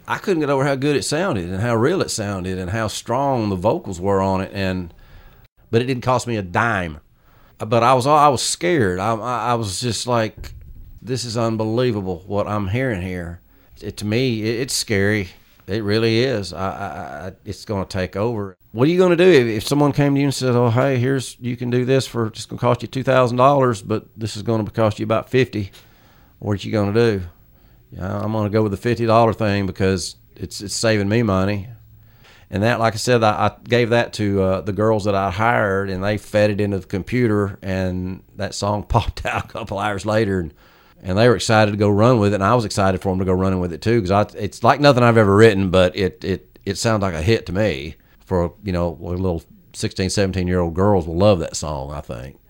I couldn't get over how good it sounded and how real it sounded and how strong the vocals were on it. But it didn't cost me a dime. But I was scared. I was just like, this is unbelievable what I'm hearing here. To me, it's scary. It really is. It's going to take over. What are you going to do if someone came to you and said, "Oh, hey, you can do this for just going to cost you $2,000, but this is going to cost you about $50"? What are you going to do? Yeah, I'm going to go with the $50 thing because it's saving me money. And that, like I said, I gave that to the girls that I hired, and they fed it into the computer, and that song popped out a couple hours later, and they were excited to go run with it, and I was excited for them to go running with it too, because it's like nothing I've ever written, but it sounds like a hit to me. For, a little 16, 17-year-old girls will love that song, I think.